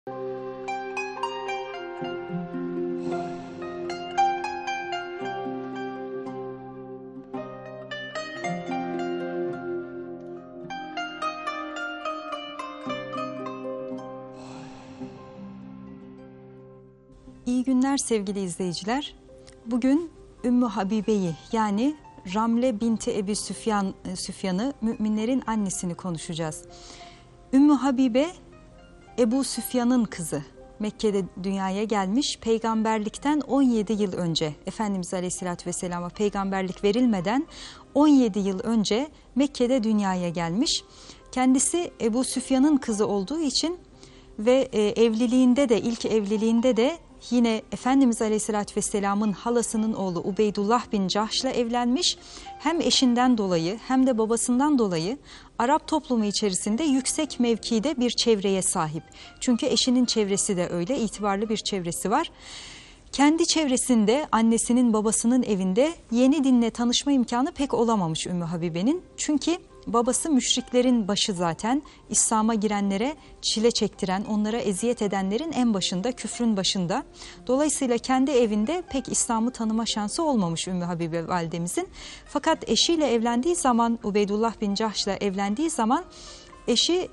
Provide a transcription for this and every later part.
İyi günler sevgili izleyiciler. Bugün Ümmü Habibe'yi yani Ramle binti Ebi Süfyan'ı, müminlerin annesini konuşacağız. Ümmü Habibe Ebu Süfyan'ın kızı. Mekke'de dünyaya gelmiş, peygamberlikten 17 yıl önce, Efendimiz Aleyhisselatü Vesselam'a peygamberlik verilmeden 17 yıl önce Mekke'de dünyaya gelmiş. Kendisi Ebu Süfyan'ın kızı olduğu için ve ilk evliliğinde de yine Efendimiz Aleyhisselatü Vesselam'ın halasının oğlu Ubeydullah bin Cahş'la evlenmiş. Hem eşinden dolayı hem de babasından dolayı Arap toplumu içerisinde yüksek mevkide bir çevreye sahip. Çünkü eşinin çevresi de öyle, itibarlı bir çevresi var. Kendi çevresinde annesinin babasının evinde yeni dinle tanışma imkanı pek olamamış Ümmü Habibe'nin. Çünkü babası müşriklerin başı zaten, İslam'a girenlere çile çektiren, onlara eziyet edenlerin en başında, küfrün başında. Dolayısıyla kendi evinde pek İslam'ı tanıma şansı olmamış Ümmü Habibe validemizin. Fakat eşiyle evlendiği zaman, Ubeydullah bin Cahş'la evlendiği zaman eşi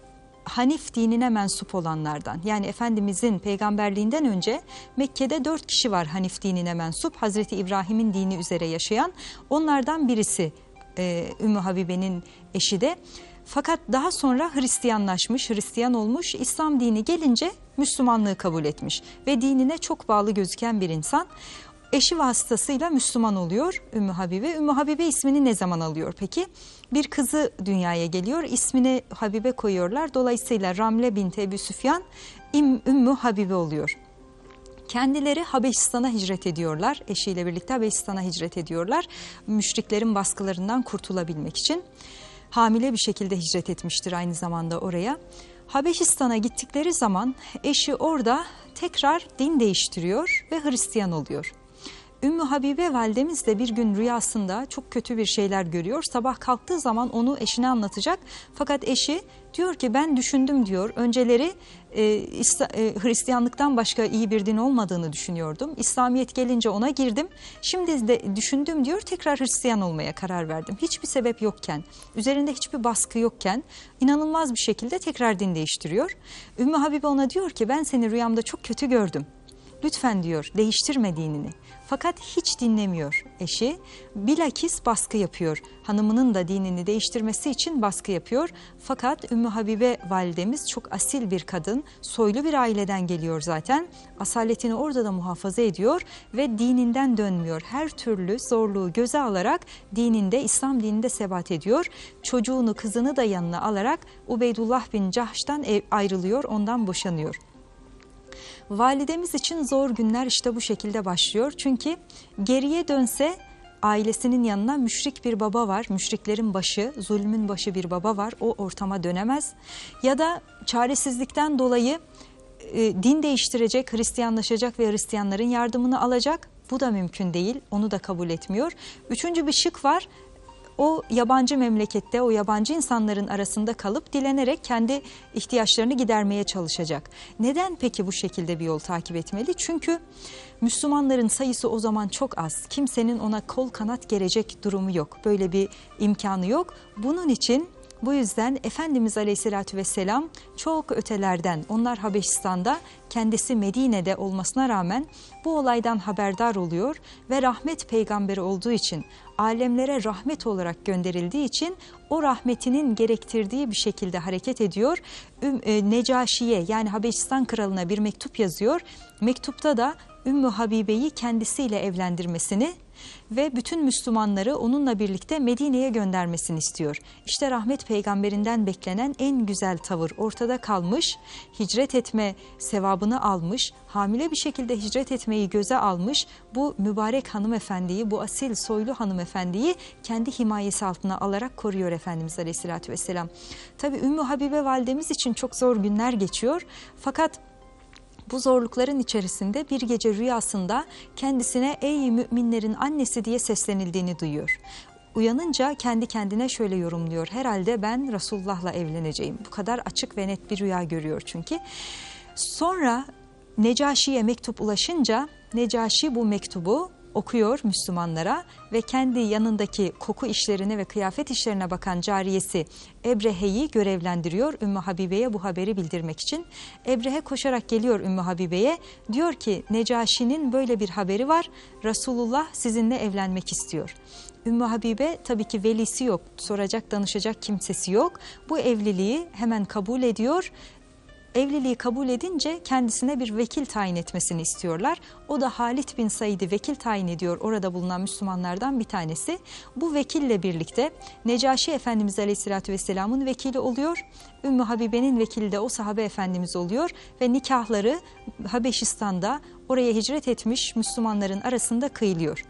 Hanif dinine mensup olanlardan. Yani Efendimizin peygamberliğinden önce Mekke'de 4 kişi var Hanif dinine mensup, Hazreti İbrahim'in dini üzere yaşayan. Onlardan birisi Ümmü Habibe'nin eşi de. Fakat daha sonra Hristiyanlaşmış, Hristiyan olmuş, İslam dini gelince Müslümanlığı kabul etmiş ve dinine çok bağlı gözüken bir insan. Eşi vasıtasıyla Müslüman oluyor Ümmü Habibe. Ümmü Habibe ismini ne zaman alıyor peki? Bir kızı dünyaya geliyor, ismini Habibe koyuyorlar. Dolayısıyla Ramle binti Ebu Süfyan Ümmü Habibe oluyor. Kendileri Habeşistan'a hicret ediyorlar. Eşiyle birlikte Habeşistan'a hicret ediyorlar. Müşriklerin baskılarından kurtulabilmek için. Hamile bir şekilde hicret etmiştir aynı zamanda oraya. Habeşistan'a gittikleri zaman eşi orada tekrar din değiştiriyor ve Hristiyan oluyor. Ümmü Habibe validemiz de bir gün rüyasında çok kötü bir şeyler görüyor. Sabah kalktığı zaman onu eşine anlatacak. Fakat eşi diyor ki ben düşündüm diyor. Önceleri Hristiyanlıktan başka iyi bir din olmadığını düşünüyordum. İslamiyet gelince ona girdim. Şimdi de düşündüm diyor, tekrar Hristiyan olmaya karar verdim. Hiçbir sebep yokken, üzerinde hiçbir baskı yokken inanılmaz bir şekilde tekrar din değiştiriyor. Ümmü Habibe ona diyor ki ben seni rüyamda çok kötü gördüm. Lütfen diyor değiştirme dinini. Fakat hiç dinlemiyor eşi. Bilakis baskı yapıyor. Hanımının da dinini değiştirmesi için baskı yapıyor. Fakat Ümmü Habibe validemiz çok asil bir kadın. Soylu bir aileden geliyor zaten. Asaletini orada da muhafaza ediyor ve dininden dönmüyor. Her türlü zorluğu göze alarak dininde, İslam dininde sebat ediyor. Çocuğunu, kızını da yanına alarak Ubeydullah bin Cahş'tan ayrılıyor, ondan boşanıyor. Validemiz için zor günler işte bu şekilde başlıyor. Çünkü geriye dönse ailesinin yanına müşrik bir baba var. Müşriklerin başı, zulmün başı bir baba var. O ortama dönemez. Ya da çaresizlikten dolayı din değiştirecek, Hristiyanlaşacak ve Hristiyanların yardımını alacak. Bu da mümkün değil. Onu da kabul etmiyor. Üçüncü bir şık var. O yabancı memlekette, o yabancı insanların arasında kalıp dilenerek kendi ihtiyaçlarını gidermeye çalışacak. Neden peki bu şekilde bir yol takip etmeli? Çünkü Müslümanların sayısı o zaman çok az. Kimsenin ona kol kanat gerecek durumu yok. Böyle bir imkanı yok. Bunun için bu yüzden Efendimiz Aleyhisselatü Vesselam çok ötelerden, onlar Habeşistan'da, kendisi Medine'de olmasına rağmen bu olaydan haberdar oluyor ve rahmet peygamberi olduğu için, alemlere rahmet olarak gönderildiği için o rahmetinin gerektirdiği bir şekilde hareket ediyor. Necaşi'ye yani Habeşistan kralına bir mektup yazıyor. Mektupta da Ümmü Habibe'yi kendisiyle evlendirmesini ve bütün Müslümanları onunla birlikte Medine'ye göndermesini istiyor. İşte rahmet peygamberinden beklenen en güzel tavır ortada kalmış, hicret etme sevabını almış, hamile bir şekilde hicret etmeyi göze almış bu mübarek hanımefendiyi, bu asil soylu hanımefendiyi kendi himayesi altına alarak koruyor Efendimiz Aleyhisselatü Vesselam. Tabii Ümmü Habibe validemiz için çok zor günler geçiyor fakat bu zorlukların içerisinde bir gece rüyasında kendisine ey müminlerin annesi diye seslenildiğini duyuyor. Uyanınca kendi kendine şöyle yorumluyor. Herhalde ben Resulullah'la evleneceğim. Bu kadar açık ve net bir rüya görüyor çünkü. Sonra Necaşi'ye mektup ulaşınca Necaşi bu mektubu okuyor Müslümanlara ve kendi yanındaki koku işlerine ve kıyafet işlerine bakan cariyesi Ebrehe'yi görevlendiriyor Ümmü Habibe'ye bu haberi bildirmek için. Ebrehe koşarak geliyor Ümmü Habibe'ye, diyor ki Necaşi'nin böyle bir haberi var, Resulullah sizinle evlenmek istiyor. Ümmü Habibe tabii ki velisi yok, soracak danışacak kimsesi yok. Bu evliliği hemen kabul ediyor. Evliliği kabul edince kendisine bir vekil tayin etmesini istiyorlar. O da Halit bin Said'i vekil tayin ediyor, orada bulunan Müslümanlardan bir tanesi. Bu vekille birlikte Necaşi Efendimiz Aleyhisselatü Vesselam'ın vekili oluyor. Ümmü Habibe'nin vekili de o sahabe efendimiz oluyor ve nikahları Habeşistan'da oraya hicret etmiş Müslümanların arasında kıyılıyor.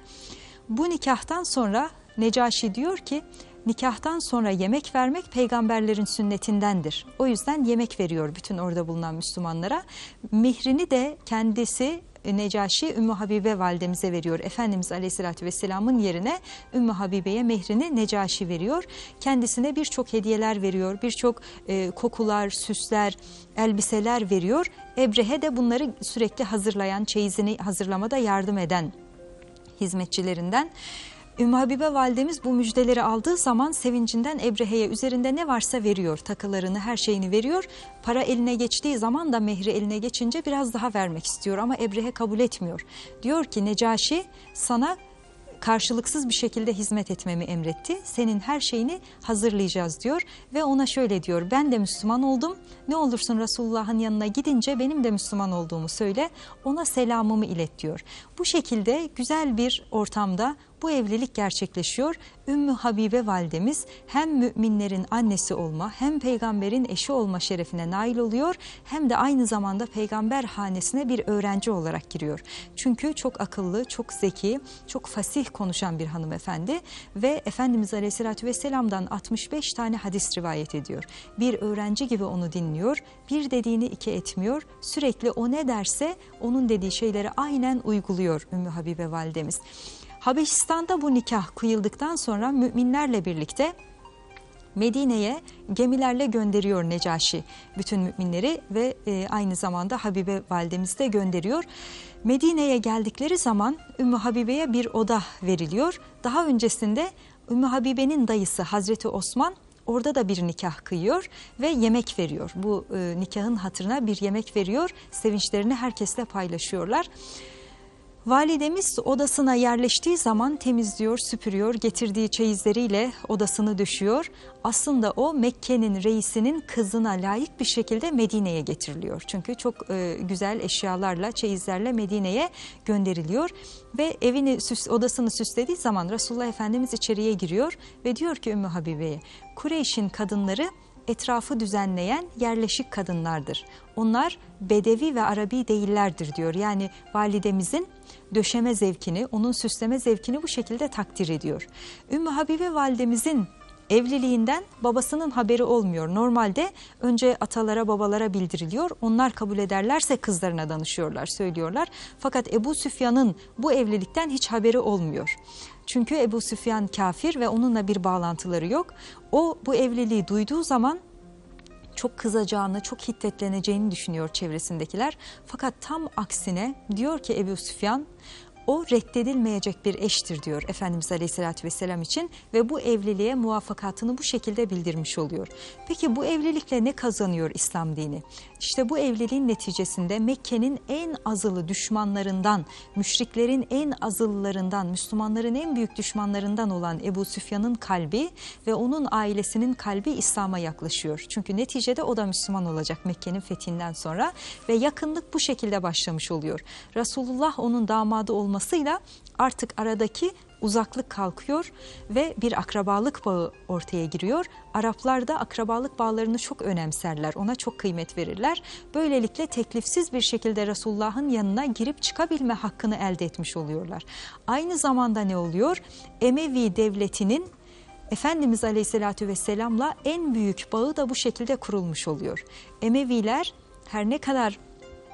Bu nikahtan sonra Necaşi diyor ki, nikahtan sonra yemek vermek peygamberlerin sünnetindendir. O yüzden yemek veriyor bütün orada bulunan Müslümanlara. Mihrini de kendisi Necaşi Ümmü Habibe validemize veriyor. Efendimiz Aleyhisselatü Vesselam'ın yerine Ümmü Habibe'ye mehrini Necaşi veriyor. Kendisine birçok hediyeler veriyor. Birçok kokular, süsler, elbiseler veriyor. Ebrehe de bunları sürekli hazırlayan, çeyizini hazırlamada yardım eden hizmetçilerinden. Ümmü Habibe validemiz bu müjdeleri aldığı zaman sevincinden Ebrehe'ye üzerinde ne varsa veriyor. Takılarını, her şeyini veriyor. Para eline geçtiği zaman da mehri eline geçince biraz daha vermek istiyor ama Ebrehe kabul etmiyor. Diyor ki Necaşi sana karşılıksız bir şekilde hizmet etmemi emretti. Senin her şeyini hazırlayacağız diyor ve ona şöyle diyor: ben de Müslüman oldum. Ne olursun Resulullah'ın yanına gidince benim de Müslüman olduğumu söyle. Ona selamımı ilet diyor. Bu şekilde güzel bir ortamda bu evlilik gerçekleşiyor. Ümmü Habibe validemiz hem müminlerin annesi olma hem peygamberin eşi olma şerefine nail oluyor, hem de aynı zamanda peygamber hanesine bir öğrenci olarak giriyor. Çünkü çok akıllı, çok zeki, çok fasih konuşan bir hanımefendi ve Efendimiz Aleyhisselatü Vesselam'dan 65 tane hadis rivayet ediyor. Bir öğrenci gibi onu dinliyor, bir dediğini iki etmiyor, sürekli o ne derse onun dediği şeyleri aynen uyguluyor Ümmü Habibe validemiz. Habeşistan'da bu nikah kıyıldıktan sonra müminlerle birlikte Medine'ye gemilerle gönderiyor Necaşi bütün müminleri ve aynı zamanda Habibe validemizi de gönderiyor. Medine'ye geldikleri zaman Ümmü Habibe'ye bir oda veriliyor. Daha öncesinde Ümmü Habibe'nin dayısı Hazreti Osman orada da bir nikah kıyıyor ve yemek veriyor. Bu nikahın hatırına bir yemek veriyor. Sevinçlerini herkesle paylaşıyorlar. Validemiz odasına yerleştiği zaman temizliyor, süpürüyor, getirdiği çeyizleriyle odasını döşüyor. Aslında o Mekke'nin reisinin kızına layık bir şekilde Medine'ye getiriliyor. Çünkü çok güzel eşyalarla, çeyizlerle Medine'ye gönderiliyor. Ve odasını süslediği zaman Resulullah Efendimiz içeriye giriyor ve diyor ki Ümmü Habibe'ye, Kureyş'in kadınları etrafı düzenleyen yerleşik kadınlardır. Onlar bedevi ve Arabi değillerdir diyor. Yani validemizin döşeme zevkini, onun süsleme zevkini bu şekilde takdir ediyor. Ümmü Habibe validemizin evliliğinden babasının haberi olmuyor. Normalde önce atalara, babalara bildiriliyor. Onlar kabul ederlerse kızlarına danışıyorlar, söylüyorlar. Fakat Ebu Süfyan'ın bu evlilikten hiç haberi olmuyor. Çünkü Ebu Süfyan kafir ve onunla bir bağlantıları yok. O bu evliliği duyduğu zaman çok kızacağını, çok hiddetleneceğini düşünüyor çevresindekiler. Fakat tam aksine diyor ki Ebu Süfyan, o reddedilmeyecek bir eştir diyor Efendimiz Aleyhisselatü Vesselam için ve bu evliliğe muvaffakatını bu şekilde bildirmiş oluyor. Peki bu evlilikle ne kazanıyor İslam dini? İşte bu evliliğin neticesinde Mekke'nin en azılı düşmanlarından, müşriklerin en azılılarından, Müslümanların en büyük düşmanlarından olan Ebu Süfyan'ın kalbi ve onun ailesinin kalbi İslam'a yaklaşıyor. Çünkü neticede o da Müslüman olacak Mekke'nin fethinden sonra ve yakınlık bu şekilde başlamış oluyor. Resulullah onun damadı olmasıyla artık aradaki uzaklık kalkıyor ve bir akrabalık bağı ortaya giriyor. Araplar da akrabalık bağlarını çok önemserler, ona çok kıymet verirler. Böylelikle teklifsiz bir şekilde Resulullah'ın yanına girip çıkabilme hakkını elde etmiş oluyorlar. Aynı zamanda ne oluyor? Emevi devletinin Efendimiz Aleyhisselatü Vesselam'la en büyük bağı da bu şekilde kurulmuş oluyor. Emeviler her ne kadar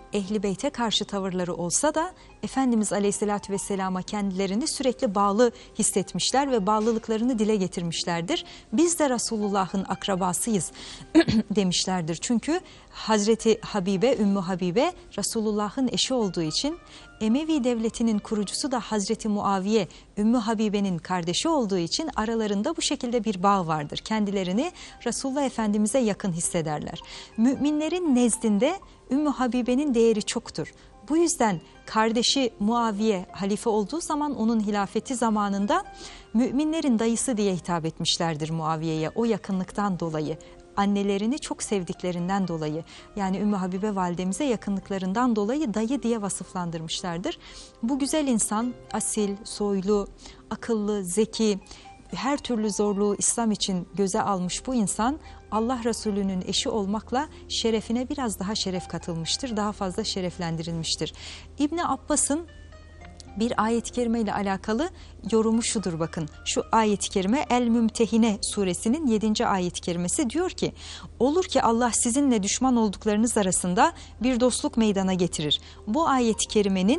Ehli Beyt'e karşı tavırları olsa da Efendimiz Aleyhisselatü Vesselam'a kendilerini sürekli bağlı hissetmişler ve bağlılıklarını dile getirmişlerdir. Biz de Resulullah'ın akrabasıyız demişlerdir. Çünkü Hazreti Habibe, Ümmü Habibe Resulullah'ın eşi olduğu için, Emevi devletinin kurucusu da Hazreti Muaviye, Ümmü Habibe'nin kardeşi olduğu için aralarında bu şekilde bir bağ vardır. Kendilerini Resulullah Efendimiz'e yakın hissederler. Müminlerin nezdinde Ümmü Habibe'nin değeri çoktur. Bu yüzden kardeşi Muaviye halife olduğu zaman onun hilafeti zamanında müminlerin dayısı diye hitap etmişlerdir Muaviye'ye, o yakınlıktan dolayı. Annelerini çok sevdiklerinden dolayı, yani Ümmü Habibe validemize yakınlıklarından dolayı dayı diye vasıflandırmışlardır. Bu güzel insan asil, soylu, akıllı, zeki, her türlü zorluğu İslam için göze almış bu insan Allah Resulü'nün eşi olmakla şerefine biraz daha şeref katılmıştır, daha fazla şereflendirilmiştir. İbni Abbas'ın bir ayet-i kerime ile alakalı yorumu şudur, bakın. Şu ayet-i kerime El-Mümtehine suresinin 7. ayet-i kerimesi diyor ki, olur ki Allah sizinle düşman olduklarınız arasında bir dostluk meydana getirir. Bu ayet-i kerimenin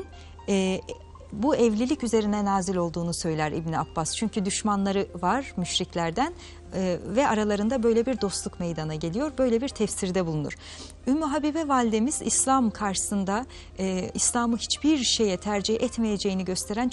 bu evlilik üzerine nazil olduğunu söyler İbni Abbas. Çünkü düşmanları var müşriklerden ve aralarında böyle bir dostluk meydana geliyor. Böyle bir tefsirde bulunur. Ümmü Habibe validemiz İslam karşısında İslam'ı hiçbir şeye tercih etmeyeceğini gösteren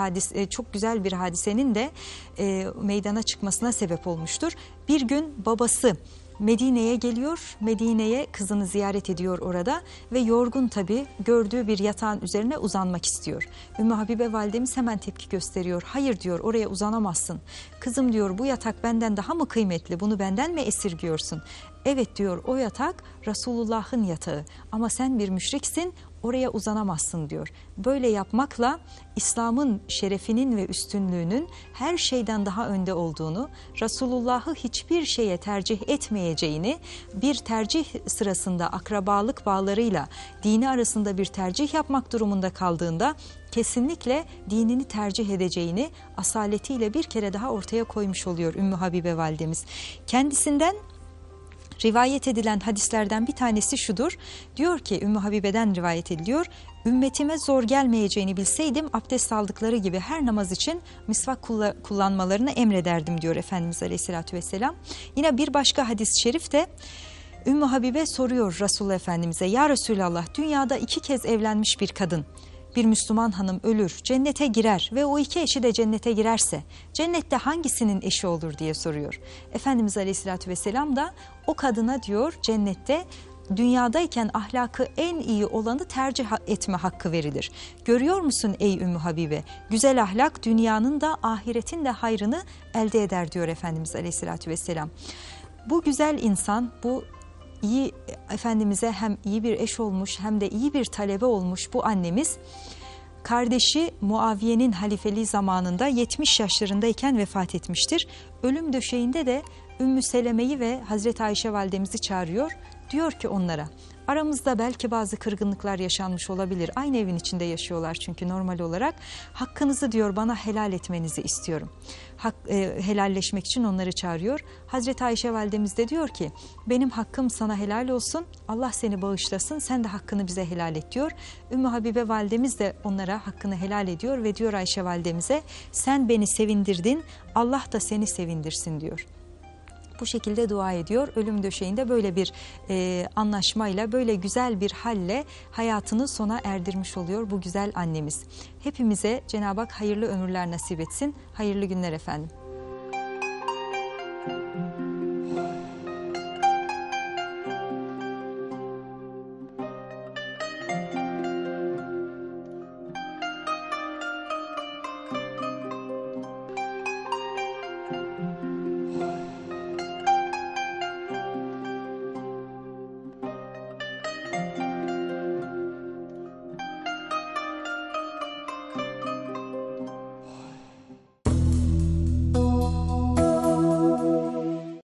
çok güzel bir hadisenin de meydana çıkmasına sebep olmuştur. Bir gün babası Medine'ye geliyor, Medine'ye kızını ziyaret ediyor orada ve yorgun tabii, gördüğü bir yatağın üzerine uzanmak istiyor. Ümmü Habibe validemiz hemen tepki gösteriyor. Hayır diyor, oraya uzanamazsın. Kızım diyor, bu yatak benden daha mı kıymetli, bunu benden mi esirgiyorsun? Evet diyor, o yatak Resulullah'ın yatağı ama sen bir müşriksin, oraya uzanamazsın diyor. Böyle yapmakla İslam'ın şerefinin ve üstünlüğünün her şeyden daha önde olduğunu, Resulullah'ı hiçbir şeye tercih etmeyeceğini, bir tercih sırasında akrabalık bağlarıyla dini arasında bir tercih yapmak durumunda kaldığında kesinlikle dinini tercih edeceğini asaletiyle bir kere daha ortaya koymuş oluyor Ümmü Habibe validemiz. Kendisinden rivayet edilen hadislerden bir tanesi şudur. Diyor ki, Ümmü Habibe'den rivayet ediliyor. Ümmetime zor gelmeyeceğini bilseydim abdest aldıkları gibi her namaz için misvak kullanmalarını emrederdim diyor Efendimiz Aleyhisselatü Vesselam. Yine bir başka hadis-i şerifte Ümmü Habibe soruyor Resulullah Efendimiz'e, ya Resulallah, dünyada 2 kez evlenmiş bir kadın, bir Müslüman hanım ölür, cennete girer ve o 2 eşi de cennete girerse cennette hangisinin eşi olur diye soruyor. Efendimiz Aleyhisselatü Vesselam da o kadına diyor cennette dünyadayken ahlakı en iyi olanı tercih etme hakkı verilir. Görüyor musun ey Ümmü Habibe? Güzel ahlak dünyanın da ahiretin de hayrını elde eder diyor Efendimiz Aleyhisselatü Vesselam. Bu güzel insan, bu iyi Efendimiz'e hem iyi bir eş olmuş hem de iyi bir talebe olmuş bu annemiz, kardeşi Muaviye'nin halifeliği zamanında 70 yaşlarındayken vefat etmiştir. Ölüm döşeğinde de Ümmü Seleme'yi ve Hazreti Ayşe validemizi çağırıyor. Diyor ki onlara, aramızda belki bazı kırgınlıklar yaşanmış olabilir. Aynı evin içinde yaşıyorlar çünkü normal olarak. Hakkınızı diyor bana helal etmenizi istiyorum. Helalleşmek için onları çağırıyor. Hazreti Ayşe validemiz de diyor ki, benim hakkım sana helal olsun. Allah seni bağışlasın. Sen de hakkını bize helal et diyor. Ümmü Habibe validemiz de onlara hakkını helal ediyor ve diyor Ayşe validemize, sen beni sevindirdin. Allah da seni sevindirsin diyor. Bu şekilde dua ediyor. Ölüm döşeğinde böyle bir anlaşmayla, böyle güzel bir halle hayatını sona erdirmiş oluyor bu güzel annemiz. Hepimize Cenab-ı Hak hayırlı ömürler nasip etsin. Hayırlı günler efendim.